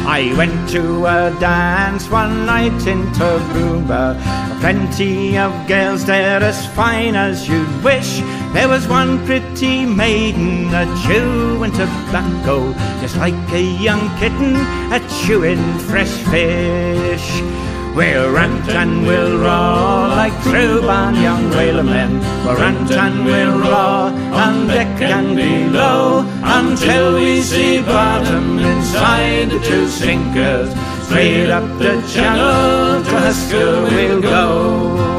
I went to a dance one night in Toowoomba. Plenty of girls there as fine as you'd wish. There was one pretty maiden a-chewing tobacco, just like a young kitten a-chewing fresh fish. We'll rant and we'll roar like Crewborn young whalemen. We'll rant and we'll roar on deck and below, until we see bottom inside the two sinkers. Straight up the channel to Husker we'll go.